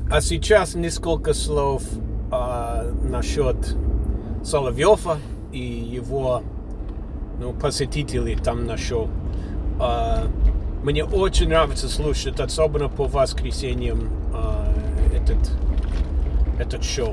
А сейчас несколько слов насчет Соловьева и его посетителей там на шоу. Мне очень нравится слушать, особенно по воскресеньям, этот шоу.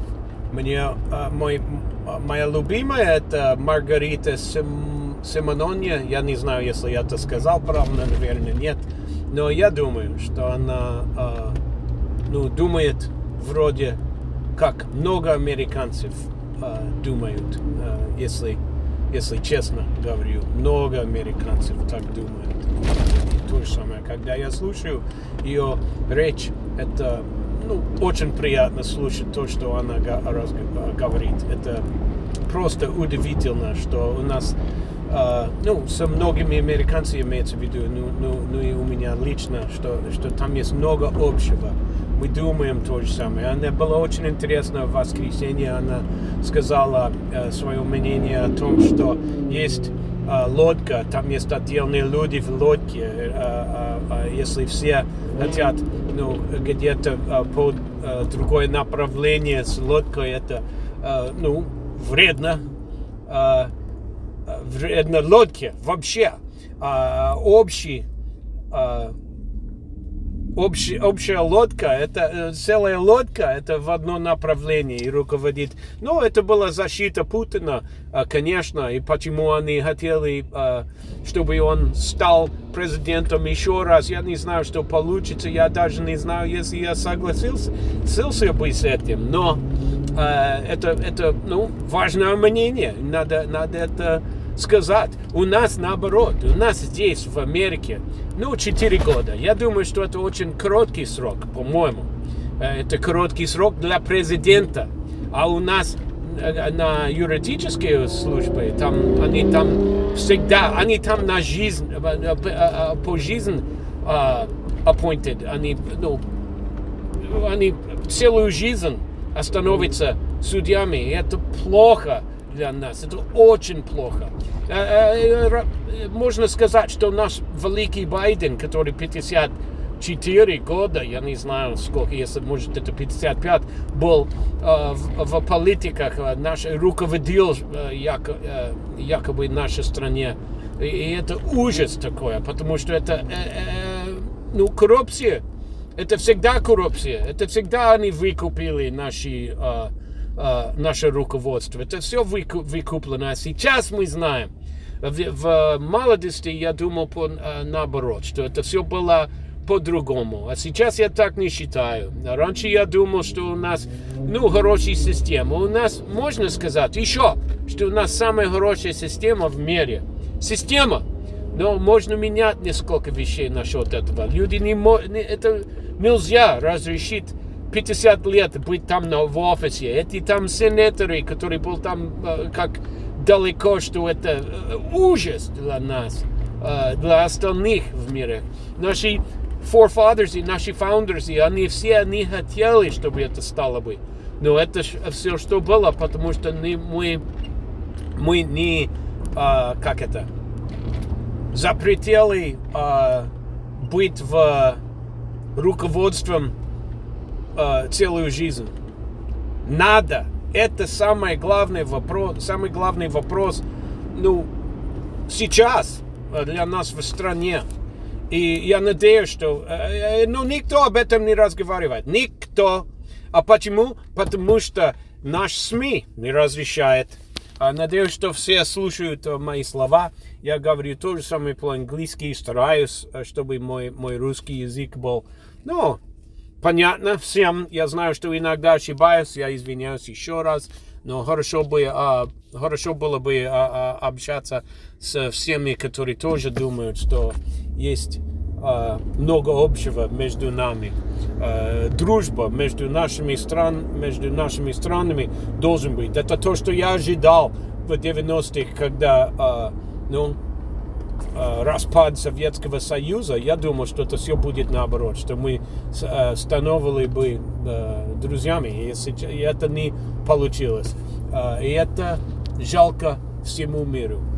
Моя любимая это Маргарита Симонония. Я не знаю, если я это сказал правильно, наверное, нет. Но я думаю, что она думает вроде как много американцев думают, если честно говорю, много американцев так думают. И то же самое, когда я слушаю ее речь, это очень приятно слушать то, что она говорит. Это просто удивительно, что у нас, со многими американцами имеется в виду, и у меня лично, что там есть много общего. Мы думаем то же самое. Она была очень интересна в воскресенье. Она сказала свое мнение о том, что есть лодка, там есть отдельные люди в лодке. Если все хотят где-то по другое направление с лодкой, это вредно. Вредно лодке вообще. Общая лодка, это целая лодка, это в одно направление и руководит. Но это была защита Путина, конечно, и почему они хотели, чтобы он стал президентом еще раз. Я не знаю, что получится, я даже не знаю, если я согласился бы с этим. Но это важное мнение, надо это сказать. У нас наоборот, у нас здесь в Америке 4 года. Я думаю, что это очень короткий срок, по-моему. Это короткий срок для президента. А у нас на юридические службы, они там всегда, они там на жизнь, по жизни appointed. Они целую жизнь становятся судьями. И это плохо для нас. Это очень плохо. Можно сказать, что наш великий Байден, который 54 года, я не знаю сколько, если может это 55, был в политиках, руководил якобы нашей стране. И это ужас такое, потому что это коррупция. Это всегда коррупция. Это всегда они выкупили наше руководство. Это все выкуплено. А сейчас мы знаем. В молодости я думал наоборот, что это все было по-другому. А сейчас я так не считаю. Раньше я думал, что у нас хорошая система. У нас, можно сказать, еще, что у нас самая хорошая система в мире. Система. Но можно менять несколько вещей насчет этого. Люди это нельзя разрешить 50 лет быть там в офисе. Эти там сенаторы, которые был там как далеко, что это ужас для нас, для остальных в мире. Наши forefathers и наши founders, они все не хотели, чтобы это стало бы. Но это все, что было, потому что мы не, запретили быть в руководством целую жизнь. Надо. Это самый главный вопрос сейчас для нас в стране. И я надеюсь, что никто об этом не разговаривает. Никто. А почему? Потому что наш СМИ не разрешает. Надеюсь, что все слушают мои слова. Я говорю то же самое по-английски. Стараюсь, чтобы мой русский язык был понятно всем. Я знаю, что иногда ошибаюсь. Я извиняюсь еще раз. Но хорошо было бы общаться с всеми, которые тоже думают, что есть много общего между нами. Дружба между нашими странами должен быть. Это то, что я ожидал в 90-х, когда распад Советского Союза. Я думал, что это все будет наоборот, что мы становились бы друзьями, и это не получилось. И это жалко всему миру.